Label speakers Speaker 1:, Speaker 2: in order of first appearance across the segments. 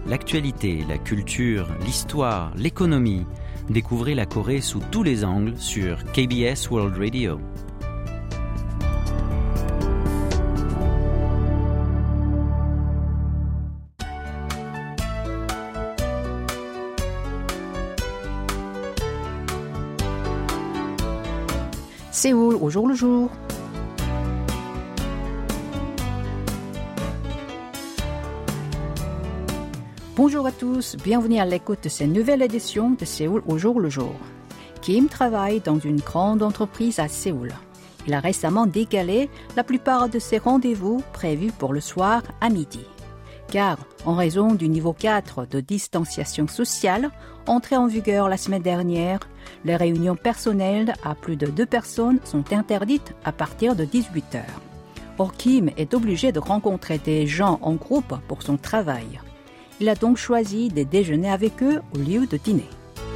Speaker 1: l'actualité, la culture, l'histoire, l'économie. Découvrez la Corée sous tous les angles sur KBS World Radio.
Speaker 2: Séoul au jour le jour. Bonjour à tous, bienvenue à l'écoute de cette nouvelle édition de Séoul au jour le jour. Kim travaille dans une grande entreprise à Séoul. Il a récemment décalé la plupart de ses rendez-vous prévus pour le soir à midi. Car, en raison du niveau 4 de distanciation sociale, entré en vigueur la semaine dernière, les réunions personnelles à plus de 2 personnes sont interdites à partir de 18h. Or, Kim est obligé de rencontrer des gens en groupe pour son travail. Il a donc choisi de déjeuner avec eux au lieu de dîner.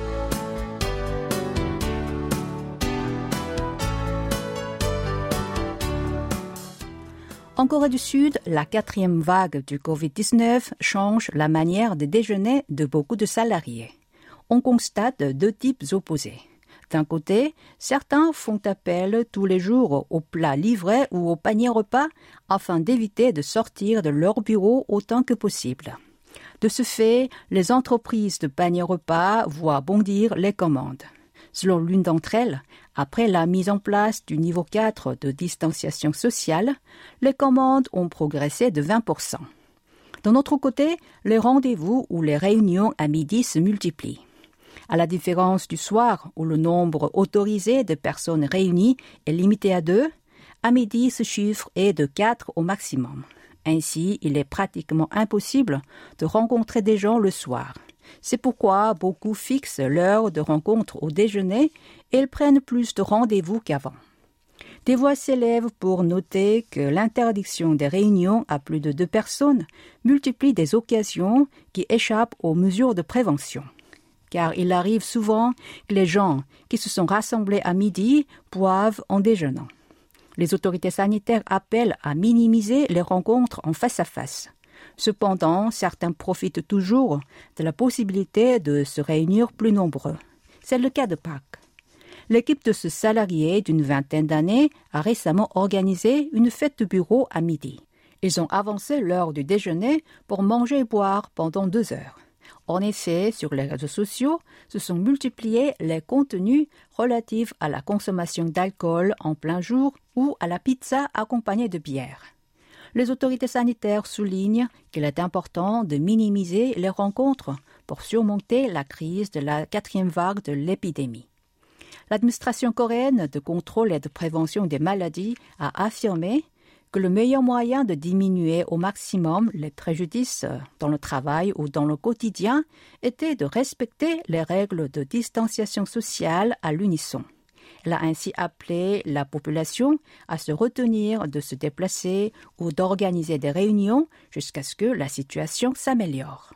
Speaker 2: En Corée du Sud, la 4e vague du Covid-19 change la manière de déjeuner de beaucoup de salariés. On constate 2 types opposés. D'un côté, certains font appel tous les jours au plat livré ou au panier repas afin d'éviter de sortir de leur bureau autant que possible. De ce fait, les entreprises de panier repas voient bondir les commandes. Selon l'une d'entre elles, après la mise en place du niveau 4 de distanciation sociale, les commandes ont progressé de 20%. D'un autre côté, les rendez-vous ou les réunions à midi se multiplient. À la différence du soir, où le nombre autorisé de personnes réunies est limité à 2, à midi, ce chiffre est de 4 au maximum. Ainsi, il est pratiquement impossible de rencontrer des gens le soir. C'est pourquoi beaucoup fixent l'heure de rencontre au déjeuner et ils prennent plus de rendez-vous qu'avant. Des voix s'élèvent pour noter que l'interdiction des réunions à plus de 2 personnes multiplie des occasions qui échappent aux mesures de prévention. Car il arrive souvent que les gens qui se sont rassemblés à midi boivent en déjeunant. Les autorités sanitaires appellent à minimiser les rencontres en face-à-face. Cependant, certains profitent toujours de la possibilité de se réunir plus nombreux. C'est le cas de Park. L'équipe de ce salarié d'une 20aine d'années a récemment organisé une fête de bureau à midi. Ils ont avancé l'heure du déjeuner pour manger et boire pendant 2 heures. En effet, sur les réseaux sociaux, se sont multipliés les contenus relatifs à la consommation d'alcool en plein jour ou à la pizza accompagnée de bière. Les autorités sanitaires soulignent qu'il est important de minimiser les rencontres pour surmonter la crise de la 4e vague de l'épidémie. L'administration coréenne de contrôle et de prévention des maladies a affirmé que le meilleur moyen de diminuer au maximum les préjudices dans le travail ou dans le quotidien était de respecter les règles de distanciation sociale à l'unisson. Elle a ainsi appelé la population à se retenir de se déplacer ou d'organiser des réunions jusqu'à ce que la situation s'améliore.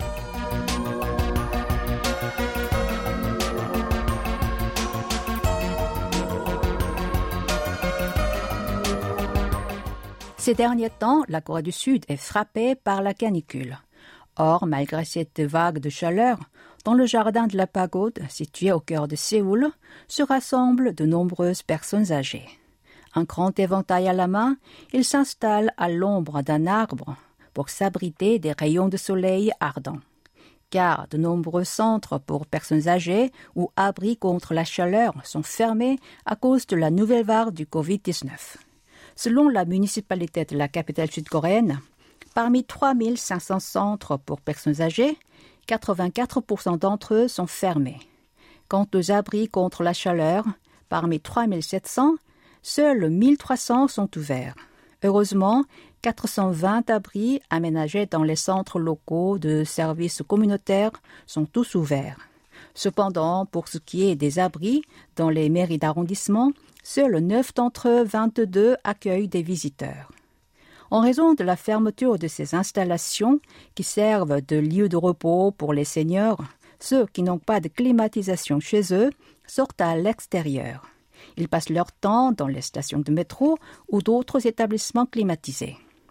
Speaker 2: Ces derniers temps, la Corée du Sud est frappée par la canicule. Or, malgré cette vague de chaleur, dans le jardin de la pagode, situé au cœur de Séoul, se rassemblent de nombreuses personnes âgées. Un grand éventail à la main, ils s'installent à l'ombre d'un arbre pour s'abriter des rayons de soleil ardents. Car de nombreux centres pour personnes âgées ou abris contre la chaleur sont fermés à cause de la nouvelle vague du Covid-19. Selon la municipalité de la capitale sud-coréenne, parmi 3500 centres pour personnes âgées, 84% d'entre eux sont fermés. Quant aux abris contre la chaleur, parmi 3700, seuls 1300 sont ouverts. Heureusement, 420 abris aménagés dans les centres locaux de services communautaires sont tous ouverts. Cependant, pour ce qui est des abris dans les mairies d'arrondissement, seuls 9 d'entre 22 accueillent des visiteurs. En raison de la fermeture de ces installations qui servent de lieu de repos pour les seniors, ceux qui n'ont pas de climatisation chez eux sortent à l'extérieur. Ils passent leur temps dans les stations de métro ou d'autres établissements climatisés.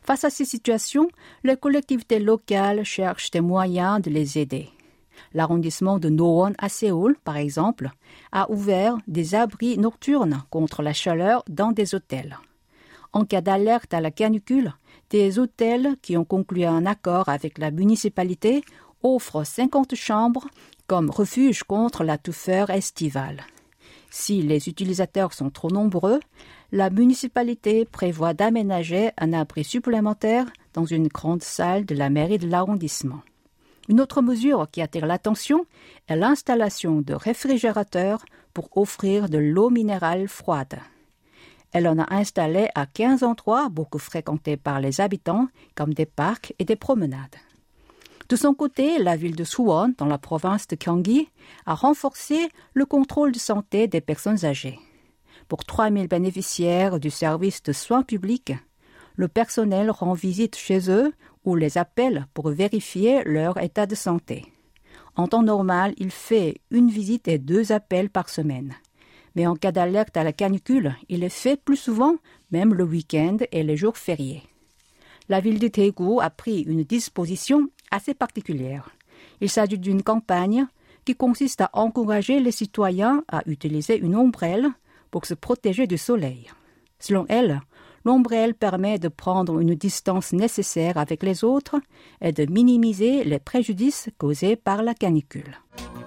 Speaker 2: Face à ces situations, les collectivités locales cherchent des moyens de les aider. L'arrondissement de Nowon à Séoul, par exemple, a ouvert des abris nocturnes contre la chaleur dans des hôtels. En cas d'alerte à la canicule, des hôtels qui ont conclu un accord avec la municipalité offrent 50 chambres comme refuge contre la touffeur estivale. Si les utilisateurs sont trop nombreux, la municipalité prévoit d'aménager un abri supplémentaire dans une grande salle de la mairie de l'arrondissement. Une autre mesure qui attire l'attention est l'installation de réfrigérateurs pour offrir de l'eau minérale froide. Elle en a installé à 15 endroits beaucoup fréquentés par les habitants, comme des parcs et des promenades. De son côté, la ville de Suwon, dans la province de Gyeonggi, a renforcé le contrôle de santé des personnes âgées. Pour 3000 bénéficiaires du service de soins publics, le personnel rend visite chez eux ou les appelle pour vérifier leur état de santé. En temps normal, il fait une visite et 2 appels par semaine. Mais en cas d'alerte à la canicule, il est fait plus souvent, même le week-end et les jours fériés. La ville de Daegu a pris une disposition assez particulière. Il s'agit d'une campagne qui consiste à encourager les citoyens à utiliser une ombrelle pour se protéger du soleil. Selon elle, l'ombrelle permet de prendre une distance nécessaire avec les autres et de minimiser les préjudices causés par la canicule.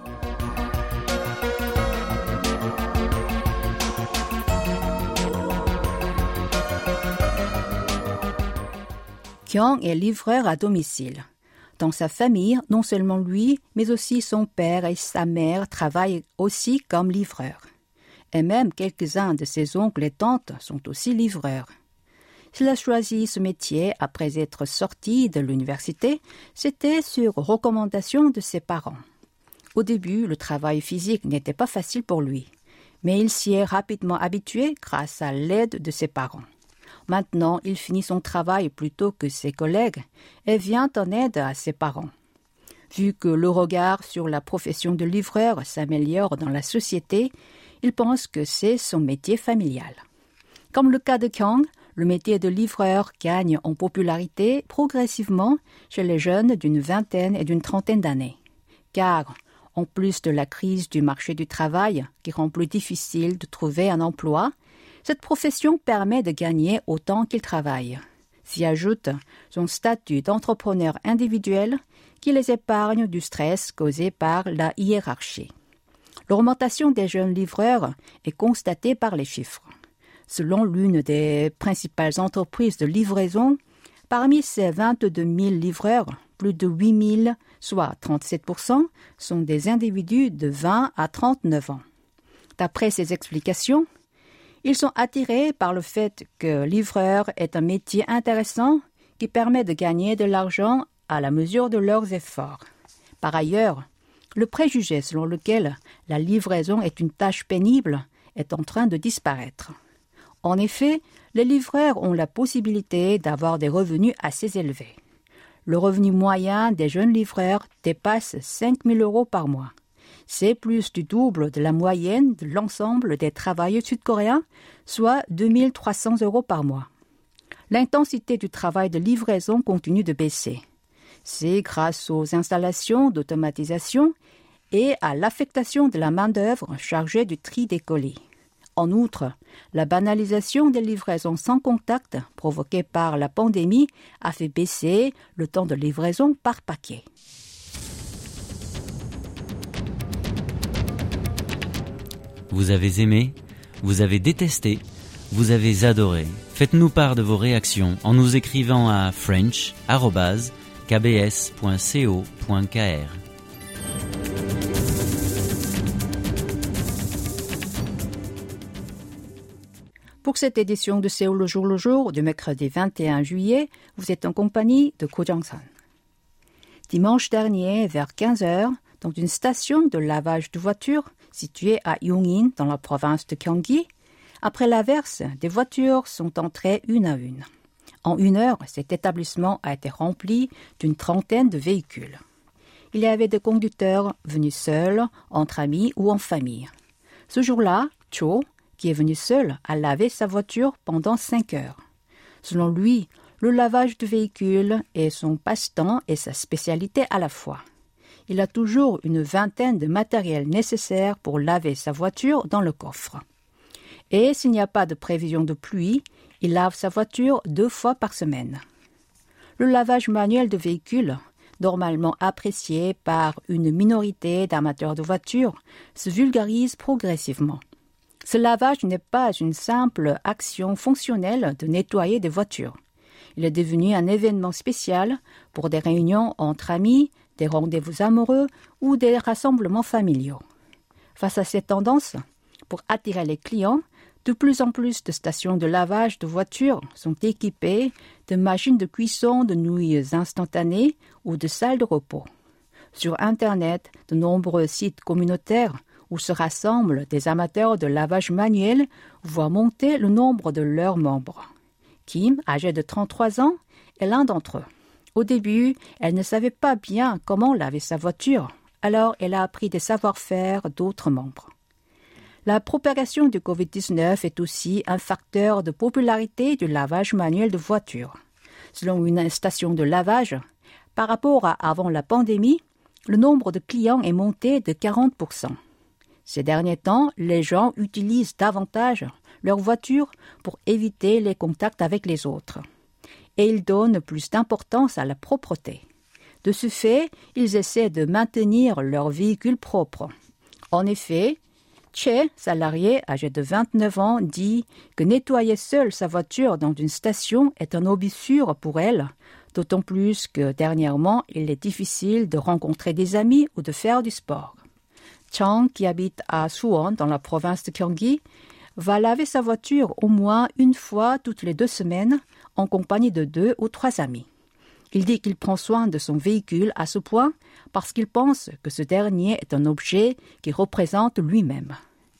Speaker 2: Kyung est livreur à domicile. Dans sa famille, non seulement lui, mais aussi son père et sa mère travaillent aussi comme livreurs. Et même quelques-uns de ses oncles et tantes sont aussi livreurs. S'il a choisi ce métier après être sorti de l'université, c'était sur recommandation de ses parents. Au début, le travail physique n'était pas facile pour lui, mais il s'y est rapidement habitué grâce à l'aide de ses parents. Maintenant, il finit son travail plus tôt que ses collègues et vient en aide à ses parents. Vu que le regard sur la profession de livreur s'améliore dans la société, il pense que c'est son métier familial. Comme le cas de Kyung, le métier de livreur gagne en popularité progressivement chez les jeunes d'une vingtaine et d'une trentaine d'années. Car, en plus de la crise du marché du travail qui rend plus difficile de trouver un emploi, cette profession permet de gagner autant qu'il travaille. S'y ajoute son statut d'entrepreneur individuel qui les épargne du stress causé par la hiérarchie. L'augmentation des jeunes livreurs est constatée par les chiffres. Selon l'une des principales entreprises de livraison, parmi ces 22 000 livreurs, plus de 8 000, soit 37%, sont des individus de 20 à 39 ans. D'après ces explications, ils sont attirés par le fait que livreur est un métier intéressant qui permet de gagner de l'argent à la mesure de leurs efforts. Par ailleurs, le préjugé selon lequel la livraison est une tâche pénible est en train de disparaître. En effet, les livreurs ont la possibilité d'avoir des revenus assez élevés. Le revenu moyen des jeunes livreurs dépasse 5 000 € par mois. C'est plus du double de la moyenne de l'ensemble des travailleurs sud-coréens, soit 2 300 € par mois. L'intensité du travail de livraison continue de baisser. C'est grâce aux installations d'automatisation et à l'affectation de la main-d'œuvre chargée du tri des colis. En outre, la banalisation des livraisons sans contact provoquée par la pandémie a fait baisser le temps de livraison par paquet.
Speaker 1: Vous avez aimé, vous avez détesté, vous avez adoré. Faites-nous part de vos réactions en nous écrivant à french@kbs.co.kr.
Speaker 2: Pour cette édition de Séoul le jour du mercredi 21 juillet, vous êtes en compagnie de Ko Jong-sun. Dimanche dernier, vers 15h, dans une station de lavage de voitures située à Yongin, dans la province de Gyeonggi, après l'averse, des voitures sont entrées une à une. En 1 heure, cet établissement a été rempli d'une trentaine de véhicules. Il y avait des conducteurs venus seuls, entre amis ou en famille. Ce jour-là, Cho, qui est venu seul, a lavé sa voiture pendant 5 heures. Selon lui, Le lavage de véhicules est son passe-temps et sa spécialité à la fois. Il a toujours une vingtaine de matériels nécessaires pour laver sa voiture dans le coffre. Et s'il n'y a pas de prévision de pluie, il lave sa voiture 2 fois par semaine. Le lavage manuel de véhicules, normalement apprécié par une minorité d'amateurs de voitures, se vulgarise progressivement. Ce lavage n'est pas une simple action fonctionnelle de nettoyer des voitures. Il est devenu un événement spécial pour des réunions entre amis, des rendez-vous amoureux ou des rassemblements familiaux. Face à cette tendance, pour attirer les clients, de plus en plus de stations de lavage de voitures sont équipées de machines de cuisson de nouilles instantanées ou de salles de repos. Sur Internet, de nombreux sites communautaires où se rassemblent des amateurs de lavage manuel voient monter le nombre de leurs membres. Kim, âgée de 33 ans, est l'un d'entre eux. Au début, elle ne savait pas bien comment laver sa voiture, alors elle a appris des savoir-faire d'autres membres. La propagation du Covid-19 est aussi un facteur de popularité du lavage manuel de voitures. Selon une station de lavage, par rapport à avant la pandémie, le nombre de clients est monté de 40%. Ces derniers temps, les gens utilisent davantage leur voiture pour éviter les contacts avec les autres. Et ils donnent plus d'importance à la propreté. De ce fait, ils essaient de maintenir leur véhicule propre. En effet, Che, salarié âgé de 29 ans, dit que nettoyer seule sa voiture dans une station est un hobby sûr pour elle, d'autant plus que dernièrement, il est difficile de rencontrer des amis ou de faire du sport. Chang, qui habite à Suwon, dans la province de Gyeonggi, va laver sa voiture au moins une fois toutes les 2 semaines en compagnie de 2 ou 3 amis. Il dit qu'il prend soin de son véhicule à ce point parce qu'il pense que ce dernier est un objet qui représente lui-même.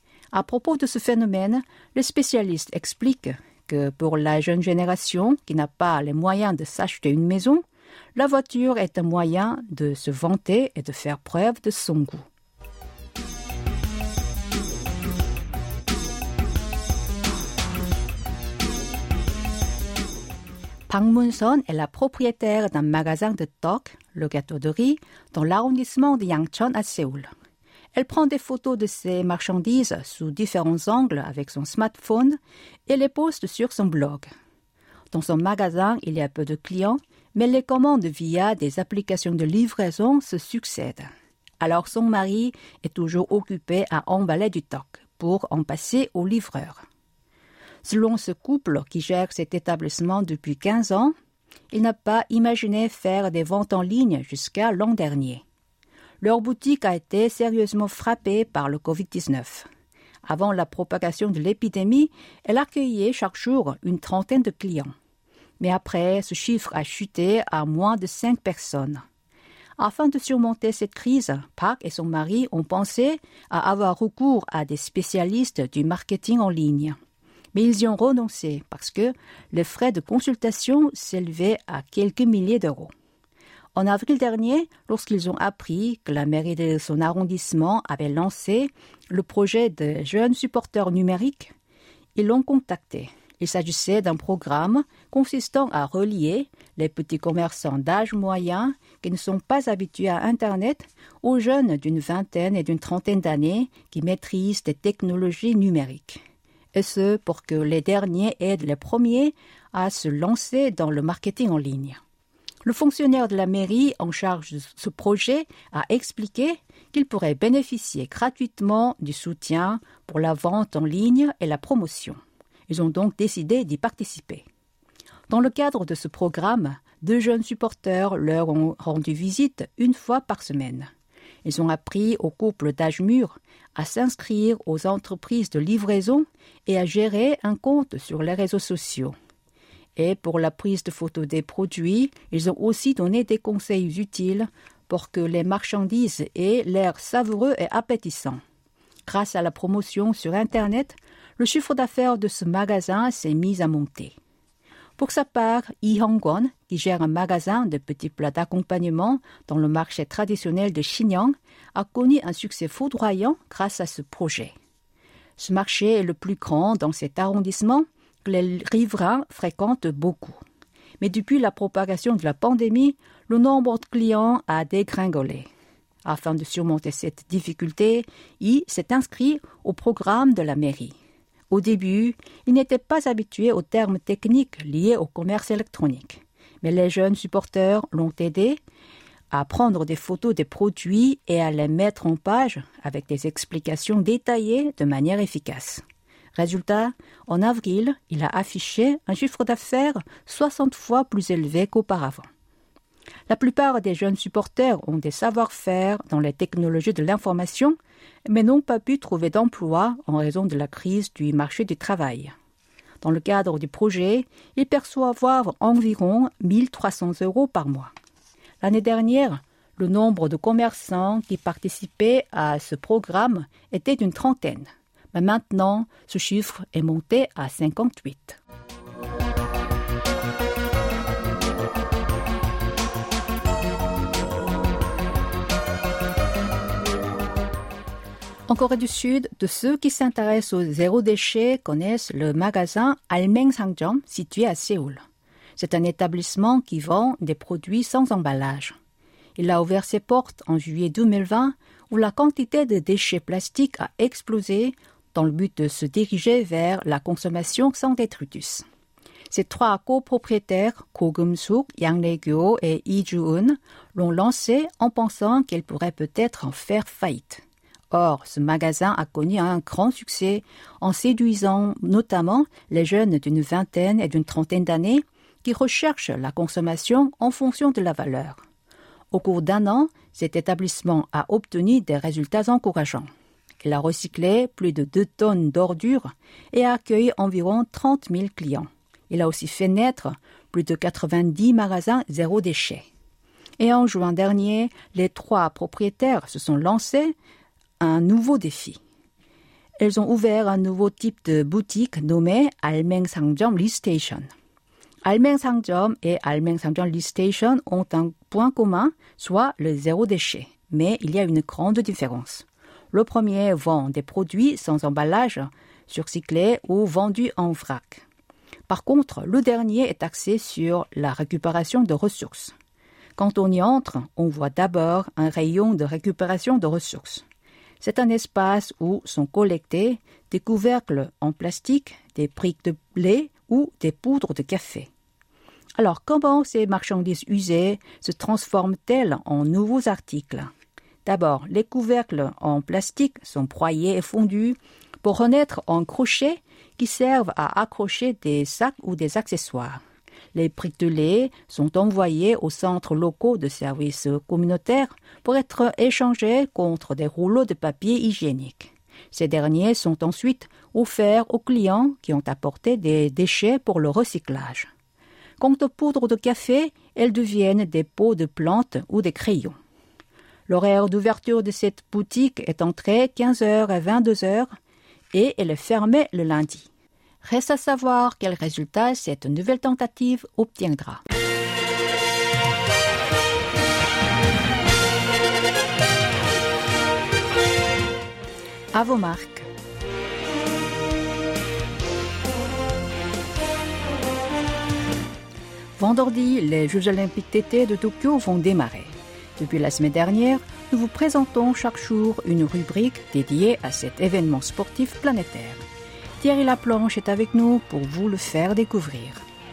Speaker 2: À propos de ce phénomène, le spécialiste explique que pour la jeune génération qui n'a pas les moyens de s'acheter une maison, la voiture est un moyen de se vanter et de faire preuve de son goût. Park Moon-son est la propriétaire d'un magasin de tteok, le gâteau de riz, dans l'arrondissement de Yangcheon à Séoul. Elle prend des photos de ses marchandises sous différents angles avec son smartphone et les poste sur son blog. Dans son magasin, il y a peu de clients, mais les commandes via des applications de livraison se succèdent. Alors son mari est toujours occupé à emballer du tteok pour en passer au livreur. Selon ce couple qui gère cet établissement depuis 15 ans, il n'a pas imaginé faire des ventes en ligne jusqu'à l'an dernier. Leur boutique a été sérieusement frappée par le Covid-19. Avant la propagation de l'épidémie, elle accueillait chaque jour une trentaine de clients. Mais après, ce chiffre a chuté à moins de 5 personnes. Afin de surmonter cette crise, Park et son mari ont pensé à avoir recours à des spécialistes du marketing en ligne. Mais ils y ont renoncé parce que les frais de consultation s'élevaient à quelques milliers d'euros. En avril dernier, lorsqu'ils ont appris que la mairie de son arrondissement avait lancé le projet de jeunes supporters numériques, ils l'ont contacté. Il s'agissait d'un programme consistant à relier les petits commerçants d'âge moyen qui ne sont pas habitués à Internet aux jeunes d'une vingtaine et d'une trentaine d'années qui maîtrisent des technologies numériques. Et ce, pour que les derniers aident les premiers à se lancer dans le marketing en ligne. Le fonctionnaire de la mairie en charge de ce projet a expliqué qu'il pourrait bénéficier gratuitement du soutien pour la vente en ligne et la promotion. Ils ont donc décidé d'y participer. Dans le cadre de ce programme, 2 jeunes supporters leur ont rendu visite 1 fois par semaine. Ils ont appris aux couples d'âge mûr à s'inscrire aux entreprises de livraison et à gérer un compte sur les réseaux sociaux. Et pour la prise de photos des produits, ils ont aussi donné des conseils utiles pour que les marchandises aient l'air savoureux et appétissant. Grâce à la promotion sur Internet, le chiffre d'affaires de ce magasin s'est mis à monter. Pour sa part, Lee Hyung-kwon, qui gère un magasin de petits plats d'accompagnement dans le marché traditionnel de Shinyang, a connu un succès foudroyant grâce à ce projet. Ce marché est le plus grand dans cet arrondissement que les riverains fréquentent beaucoup. Mais depuis la propagation de la pandémie, le nombre de clients a dégringolé. Afin de surmonter cette difficulté, il s'est inscrit au programme de la mairie. Au début, il n'était pas habitué aux termes techniques liés au commerce électronique. Mais les jeunes supporters l'ont aidé à prendre des photos des produits et à les mettre en page avec des explications détaillées de manière efficace. Résultat, en avril, il a affiché un chiffre d'affaires 60 fois plus élevé qu'auparavant. La plupart des jeunes supporters ont des savoir-faire dans les technologies de l'information, mais n'ont pas pu trouver d'emploi en raison de la crise du marché du travail. Dans le cadre du projet, ils perçoivent environ 1 300 € par mois. L'année dernière, le nombre de commerçants qui participaient à ce programme était d'une 30aine. Mais maintenant, ce chiffre est monté à 58. En Corée du Sud, de ceux qui s'intéressent au zéro déchet connaissent le magasin Almengsangjom situé à Séoul. C'est un établissement qui vend des produits sans emballage. Il a ouvert ses portes en juillet 2020 où la quantité de déchets plastiques a explosé dans le but de se diriger vers la consommation sans détritus. Ces 3 copropriétaires, Ko Geum-suk, Yang Rae-kyo et Lee Ju-eun, l'ont lancé en pensant qu'elle pourrait peut-être en faire faillite. Or, ce magasin a connu un grand succès en séduisant notamment les jeunes d'une 20aine et d'une 30aine d'années qui recherchent la consommation en fonction de la valeur. Au cours d'1 an, cet établissement a obtenu des résultats encourageants. Il a recyclé plus de 2 tonnes d'ordures et a accueilli environ 30 000 clients. Il a aussi fait naître plus de 90 magasins zéro déchet. Et en juin dernier, les 3 propriétaires se sont lancés un nouveau défi. Elles ont ouvert un nouveau type de boutique nommé Almengsangjom Lee Station. Almengsangjom et Almengsangjom Lee Station ont un point commun, soit le zéro déchet. Mais il y a une grande différence. Le premier vend des produits sans emballage, surcyclés ou vendus en vrac. Par contre, le dernier est axé sur la récupération de ressources. Quand on y entre, on voit d'abord un rayon de récupération de ressources. C'est un espace où sont collectés des couvercles en plastique, des briques de blé ou des poudres de café. Alors, comment ces marchandises usées se transforment-elles en nouveaux articles ? D'abord, les couvercles en plastique sont broyés et fondus pour renaître en crochets qui servent à accrocher des sacs ou des accessoires. Les briques de lait sont envoyées aux centres locaux de services communautaires pour être échangées contre des rouleaux de papier hygiénique. Ces derniers sont ensuite offerts aux clients qui ont apporté des déchets pour le recyclage. Quant aux poudres de café, elles deviennent des pots de plantes ou des crayons. L'horaire d'ouverture de cette boutique est entre 15h et 22h et elle est fermée le lundi. Reste à savoir quel résultat cette nouvelle tentative obtiendra. À vos marques. Vendredi, les Jeux olympiques d'été de Tokyo vont démarrer. Depuis la semaine dernière, nous vous présentons chaque jour une rubrique dédiée à cet événement sportif planétaire. Thierry Laplanche est avec nous pour vous le faire découvrir.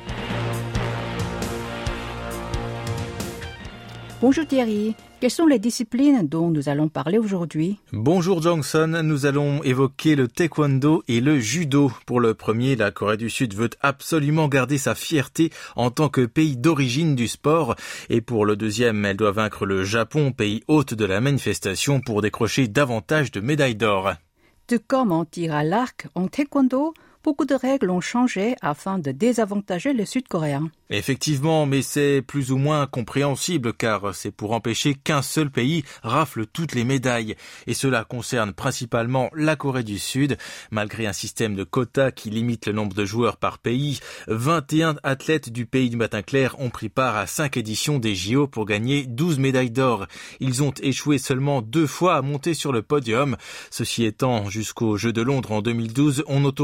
Speaker 2: Bonjour Thierry, quelles sont les disciplines dont nous allons parler aujourd'hui ?
Speaker 3: Bonjour Johnson, nous allons évoquer le taekwondo et le judo. Pour le premier, la Corée du Sud veut absolument garder sa fierté en tant que pays d'origine du sport. Et pour le deuxième, elle doit vaincre le Japon, pays hôte de la manifestation, pour décrocher davantage de médailles d'or.
Speaker 2: Tout comme en tir à l'arc, en taekwondo, beaucoup de règles ont changé afin de désavantager les Sud-Coréens.
Speaker 3: Effectivement, mais c'est plus ou moins compréhensible car c'est pour empêcher qu'un seul pays rafle toutes les médailles. Et cela concerne principalement la Corée du Sud. Malgré un système de quotas qui limite le nombre de joueurs par pays, 21 athlètes du pays du matin clair ont pris part à 5 éditions des JO pour gagner 12 médailles d'or. Ils ont échoué seulement 2 fois à monter sur le podium. Ceci étant, jusqu'aux Jeux de Londres en 2012, on autorisait la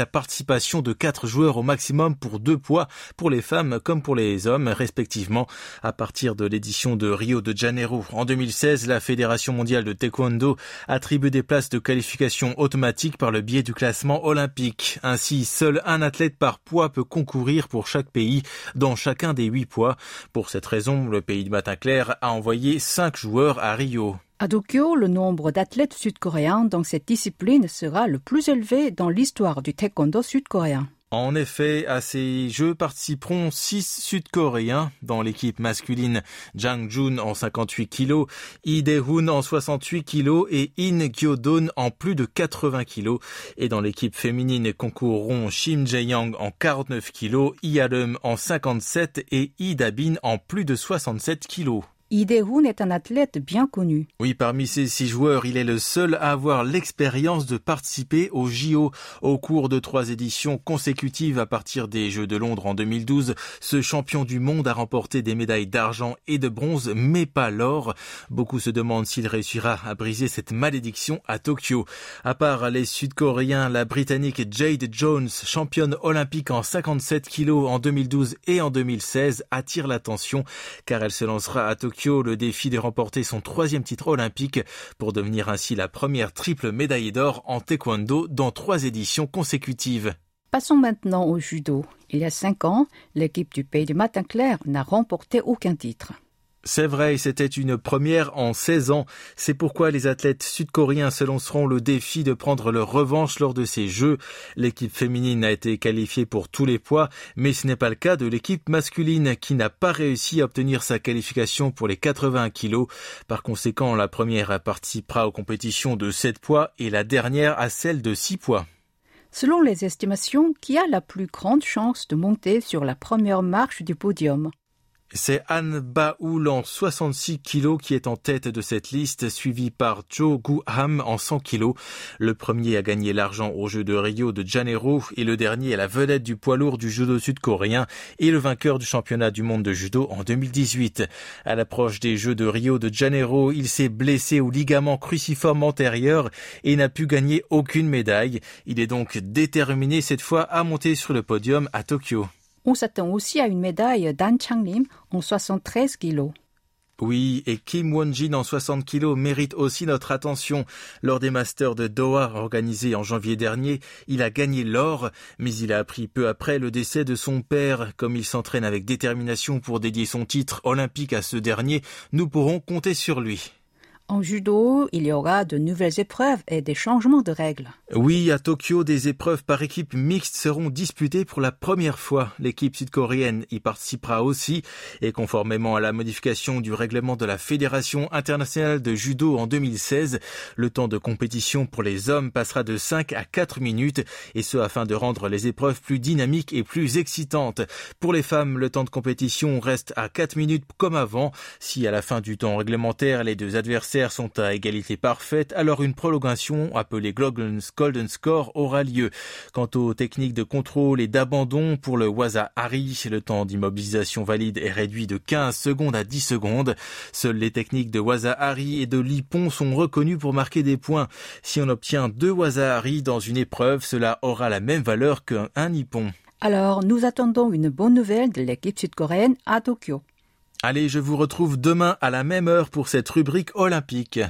Speaker 3: participation de 4 joueurs au maximum pour 2 poids, pour les femmes comme pour les hommes, respectivement, à partir de l'édition de Rio de Janeiro. En 2016, la Fédération mondiale de taekwondo attribue des places de qualification automatiques par le biais du classement olympique. Ainsi, seul un athlète par poids peut concourir pour chaque pays dans chacun des 8 poids. Pour cette raison, le pays du matin clair a envoyé 5 joueurs à Rio.
Speaker 2: À Tokyo, le nombre d'athlètes sud-coréens dans cette discipline sera le plus élevé dans l'histoire du taekwondo sud-coréen.
Speaker 3: En effet, à ces Jeux participeront 6 Sud-Coréens dans l'équipe masculine. Jang Jun en 58 kg, Lee Dae-hoon en 68 kg et In Gyo-don en plus de 80 kg. Et dans l'équipe féminine concourront Shim Jae-young en 49 kg, Lee Ha-reum en 57 et Lee Da-bin en plus de 67 kg.
Speaker 2: Lee Dae-hoon est un athlète bien connu.
Speaker 3: Oui, parmi ces 6 joueurs, il est le seul à avoir l'expérience de participer aux JO. Au cours de 3 éditions consécutives à partir des Jeux de Londres en 2012, ce champion du monde a remporté des médailles d'argent et de bronze, mais pas l'or. Beaucoup se demandent s'il réussira à briser cette malédiction à Tokyo. À part les Sud-Coréens, la Britannique Jade Jones, championne olympique en 57 kg en 2012 et en 2016, attire l'attention car elle se lancera à Tokyo le défi de remporter son 3e titre olympique pour devenir ainsi la première triple médaillée d'or en taekwondo dans 3 éditions consécutives.
Speaker 2: Passons maintenant au judo. Il y a 5 ans, l'équipe du Pays du Matin Clair n'a remporté aucun titre.
Speaker 3: C'est vrai, c'était une première en 16 ans. C'est pourquoi les athlètes sud-coréens se lanceront le défi de prendre leur revanche lors de ces Jeux. L'équipe féminine a été qualifiée pour tous les poids, mais ce n'est pas le cas de l'équipe masculine qui n'a pas réussi à obtenir sa qualification pour les 81 kilos. Par conséquent, la première participera aux compétitions de 7 poids et la dernière à celle de 6 poids.
Speaker 2: Selon les estimations, qui a la plus grande chance de monter sur la première marche du podium ?
Speaker 3: C'est Han Ba-houl en 66 kg qui est en tête de cette liste, suivi par Cho Gu-ham en 100 kg. Le premier a gagné l'argent aux Jeux de Rio de Janeiro et le dernier est la vedette du poids lourd du judo sud-coréen et le vainqueur du championnat du monde de judo en 2018. À l'approche des Jeux de Rio de Janeiro, il s'est blessé au ligament cruciforme antérieur et n'a pu gagner aucune médaille. Il est donc déterminé cette fois à monter sur le podium à Tokyo.
Speaker 2: On s'attend aussi à une médaille d'An Chang-lim en 73 kilos.
Speaker 3: Oui, et Kim Won-jin en 60 kilos mérite aussi notre attention. Lors des Masters de Doha organisés en janvier dernier, il a gagné l'or, mais il a appris peu après le décès de son père. Comme il s'entraîne avec détermination pour dédier son titre olympique à ce dernier, nous pourrons compter sur lui.
Speaker 2: En judo, il y aura de nouvelles épreuves et des changements de règles.
Speaker 3: Oui, à Tokyo, des épreuves par équipe mixte seront disputées pour la première fois. L'équipe sud-coréenne y participera aussi et conformément à la modification du règlement de la Fédération internationale de judo en 2016, le temps de compétition pour les hommes passera de 5 à 4 minutes et ce afin de rendre les épreuves plus dynamiques et plus excitantes. Pour les femmes, le temps de compétition reste à 4 minutes comme avant. Si à la fin du temps réglementaire, les deux adversaires sont à égalité parfaite, alors une prolongation appelée Golden Score aura lieu. Quant aux techniques de contrôle et d'abandon pour le waza-hari, le temps d'immobilisation valide est réduit de 15 secondes à 10 secondes. Seules les techniques de waza-hari et de lippon sont reconnues pour marquer des points. Si on obtient 2 waza-hari dans une épreuve, cela aura la même valeur qu'un nippon.
Speaker 2: Alors, nous attendons une bonne nouvelle de l'équipe sud-coréenne à Tokyo.
Speaker 3: Allez, je vous retrouve demain à la même heure pour cette rubrique olympique.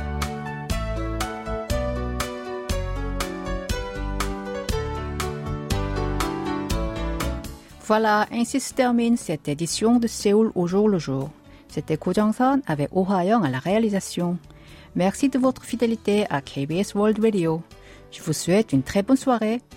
Speaker 2: Voilà, ainsi se termine cette édition de Séoul au jour le jour. C'était Ko Jong-seon avec Oh Ha-young à la réalisation. Merci de votre fidélité à KBS World Radio. Je vous souhaite une très bonne soirée.